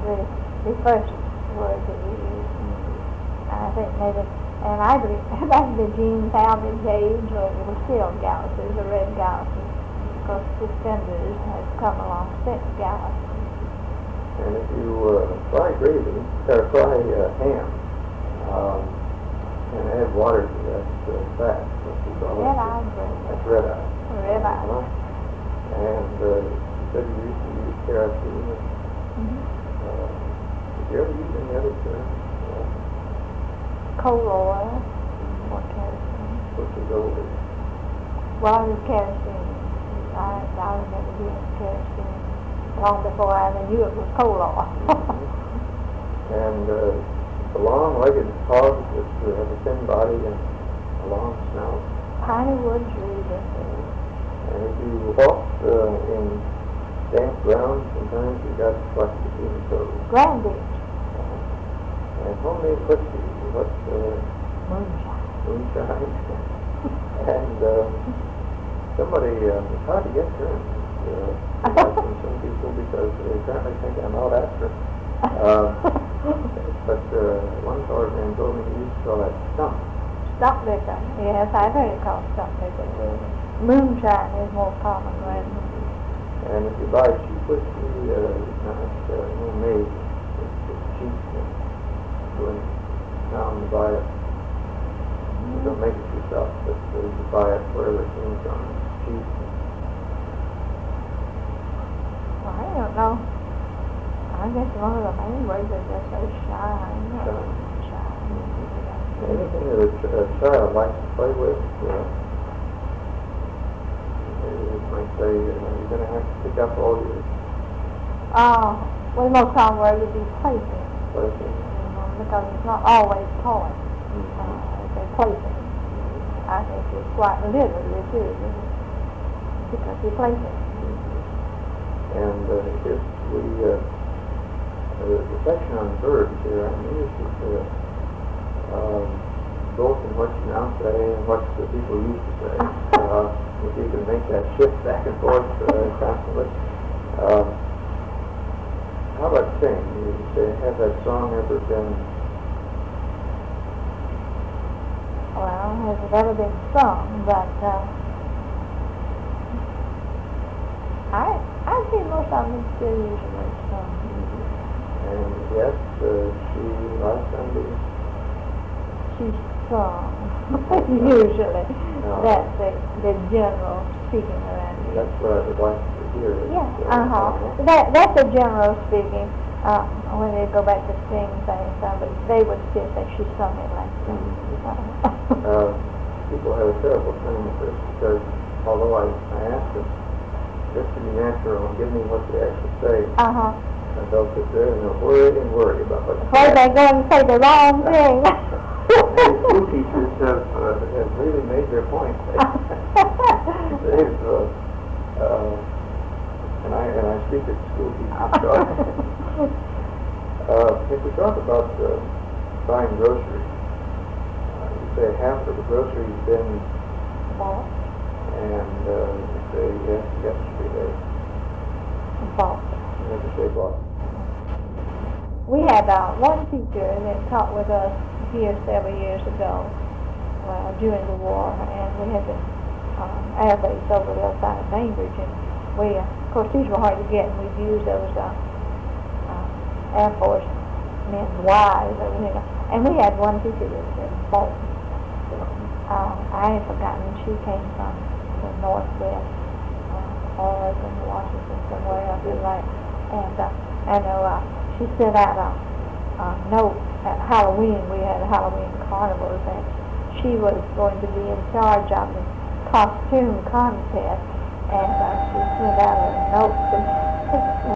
the first word that we used. I think maybe, and I believe back in the Gene Talmadge age, it was still Gallus's, the red Gallus's, because suspenders has come along since Gallus. And if you fry gravy, or fry ham, and add water to that fat, what you call Red eye gravy. That's red eye. Red eye. And you said you used to use kerosene. Did you ever use any other term? Coal oil or kerosene. Which is older. Well, it was kerosene. I remember doing kerosene long before I ever knew it was coal oil. And the long-legged hogs that have a thin body and a long snout. Piney Woods Reader. And if you walk in damp ground, sometimes you got flesh between the toes. Grandage. And homemade whiskey, what Moonshine. moonshine. And somebody, it's hard to get terms from some people because they apparently think I'm out after them. But one fellow man told me he used to call that stump. Stump liquor. Yes, I've heard it called stump liquor too. Moonshine is more common when. And if you buy cheap whiskey, it's not homemade. It's cheap. Go in town to buy it. You don't make it yourself, but you buy it wherever it came from. It's cheap. Well, I don't know. I guess one of the main words is just so shine. Shine. Anything that a child likes to play with, you might say you're going to have to pick up all your Well, the most common word would be plaything. blessings. Because it's not always toy. It's a plaything. I think it's quite literally too, because you plaything. And if we, the section on verbs here, I'm interested both in what you now say and what the people used to say. If you can make that shift back and forth constantly. How about sing? You say, has that song ever been? Well, has it ever been sung? But I see most of them still usually sung. And yes, she likes Sunday. She's sung usually. No. That's the general speaking around here. That's what I would like to hear. Yeah, that's the general speaking. When they go back to sing things, they would still say she sung it like that. People have a terrible time with this because although I ask them just to be natural and give me what they actually say, and they'll sit there and they'll worry about what they're going to say the wrong thing. Many school teachers have really made their point. They've and I speak at school teachers. So if we talk about buying groceries, you say half of the groceries been Bought. And you say yesterday. Bought. You never say bought. We had one teacher that taught with us here several years ago, during the war, and we had been air base over the other side of Bainbridge, and we, of course, these were hard to get, and we'd use those Air Force men's wives, and we had one teacher that said Bolton. I ain't forgotten, she came from the Northwest, Oregon, Washington, somewhere up in there, and I know she sent out a note at Halloween. We had a Halloween carnival, and she was going to be in charge of the costume contest, and she sent out a note